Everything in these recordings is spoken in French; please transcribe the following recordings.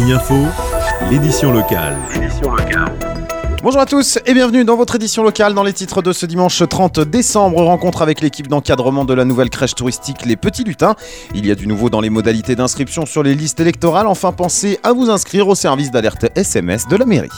Tignes Info, l'édition locale. Bonjour à tous et bienvenue dans votre édition locale. Dans les titres de ce dimanche 30 décembre, rencontre avec l'équipe d'encadrement de la nouvelle crèche touristique Les Petits Lutins. Il y a du nouveau dans les modalités d'inscription sur les listes électorales. Enfin, pensez à vous inscrire au service d'alerte SMS de la mairie.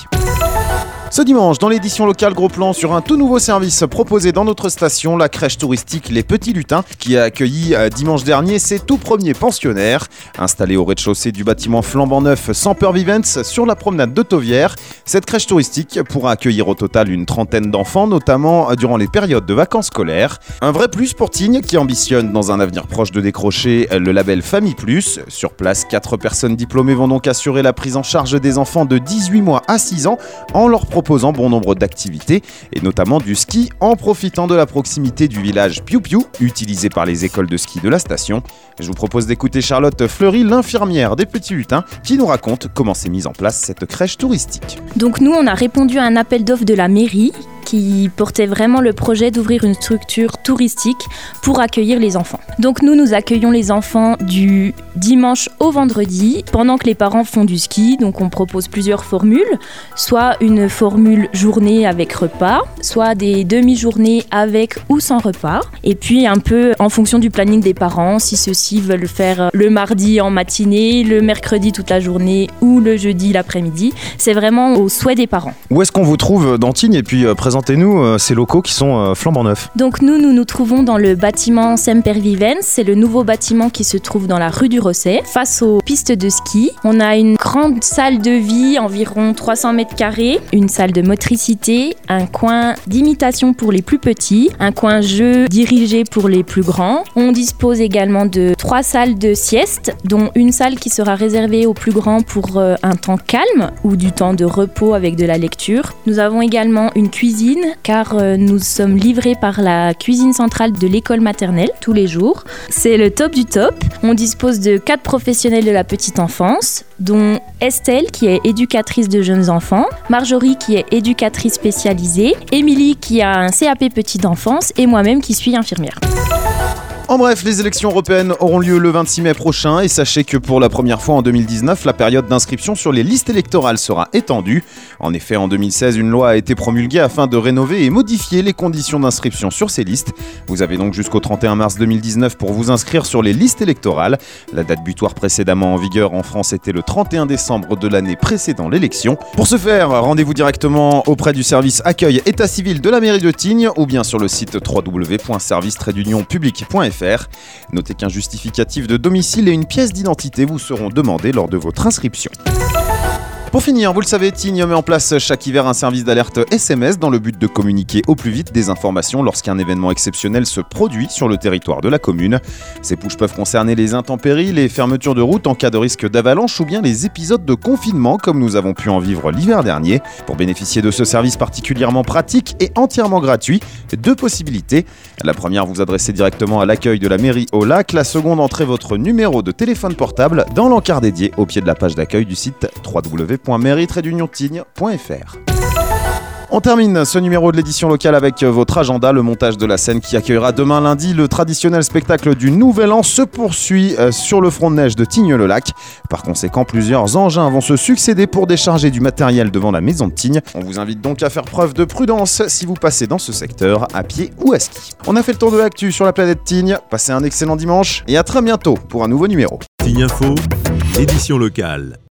Ce dimanche, dans l'édition locale, gros plan sur un tout nouveau service proposé dans notre station, la crèche touristique Les Petits Lutins, qui a accueilli dimanche dernier ses tout premiers pensionnaires. Installée au rez-de-chaussée du bâtiment flambant neuf Semper Vivens sur la promenade de Tauvière, cette crèche touristique pourra accueillir au total une trentaine d'enfants, notamment durant les périodes de vacances scolaires. Un vrai plus pour Tignes, qui ambitionne dans un avenir proche de décrocher le label Famille Plus. Sur place, 4 personnes diplômées vont donc assurer la prise en charge des enfants de 18 mois à 6 ans en leur proposant bon nombre d'activités et notamment du ski en profitant de la proximité du village Piu Piu utilisé par les écoles de ski de la station. Je vous propose d'écouter Charlotte Fleury, l'infirmière des Petits Lutins, qui nous raconte comment s'est mise en place cette crèche touristique. Donc nous, on a répondu à un appel d'offres de la mairie qui portait vraiment le projet d'ouvrir une structure touristique pour accueillir les enfants. Donc nous accueillons les enfants du dimanche au vendredi pendant que les parents font du ski. Donc on propose plusieurs formules, soit une formule journée avec repas, soit des demi-journées avec ou sans repas. Et puis un peu en fonction du planning des parents, si ceux-ci veulent faire le mardi en matinée, le mercredi toute la journée ou le jeudi l'après-midi. C'est vraiment au souhait des parents. Où est-ce qu'on vous trouve dans Tignes et puis présentez-nous ces locaux qui sont flambant neufs. Donc nous trouvons dans le bâtiment Semper Vivens. C'est le nouveau bâtiment qui se trouve dans la rue du Rosset, face aux pistes de ski. On a une grande salle de vie, environ 300 mètres carrés, une salle de motricité, un coin d'imitation pour les plus petits, un coin jeu dirigé pour les plus grands. On dispose également de 3 salles de sieste, dont une salle qui sera réservée aux plus grands pour un temps calme ou du temps de repos avec de la lecture. Nous avons également une cuisine, car nous sommes livrés par la cuisine centrale de l'école maternelle tous les jours. C'est le top du top. On dispose de 4 professionnels de la petite enfance, dont Estelle qui est éducatrice de jeunes enfants, Marjorie qui est éducatrice spécialisée, Émilie qui a un CAP petite enfance et moi-même qui suis infirmière. En bref, les élections européennes auront lieu le 26 mai prochain et sachez que pour la première fois en 2019, la période d'inscription sur les listes électorales sera étendue. En effet, en 2016, une loi a été promulguée afin de rénover et modifier les conditions d'inscription sur ces listes. Vous avez donc jusqu'au 31 mars 2019 pour vous inscrire sur les listes électorales. La date butoir précédemment en vigueur en France était le 31 décembre de l'année précédant l'élection. Pour ce faire, rendez-vous directement auprès du service accueil état civil de la mairie de Tignes ou bien sur le site www.service-public.fr. Notez qu'un justificatif de domicile et une pièce d'identité vous seront demandés lors de votre inscription. Pour finir, vous le savez, Tignes met en place chaque hiver un service d'alerte SMS dans le but de communiquer au plus vite des informations lorsqu'un événement exceptionnel se produit sur le territoire de la commune. Ces pushs peuvent concerner les intempéries, les fermetures de route en cas de risque d'avalanche ou bien les épisodes de confinement comme nous avons pu en vivre l'hiver dernier. Pour bénéficier de ce service particulièrement pratique et entièrement gratuit, 2 possibilités. La première, vous adressez directement à l'accueil de la mairie au lac. La seconde, entrez votre numéro de téléphone portable dans l'encart dédié au pied de la page d'accueil du site www.mairie-tignes.fr. On termine ce numéro de l'édition locale avec votre agenda. Le montage de la scène qui accueillera demain lundi le traditionnel spectacle du Nouvel An se poursuit sur le front de neige de Tignes-le-Lac. Par conséquent, plusieurs engins vont se succéder pour décharger du matériel devant la maison de Tignes. On vous invite donc à faire preuve de prudence si vous passez dans ce secteur, à pied ou à ski. On a fait le tour de l'actu sur la planète Tignes. Passez un excellent dimanche et à très bientôt pour un nouveau numéro. Tignes Info, l'édition locale.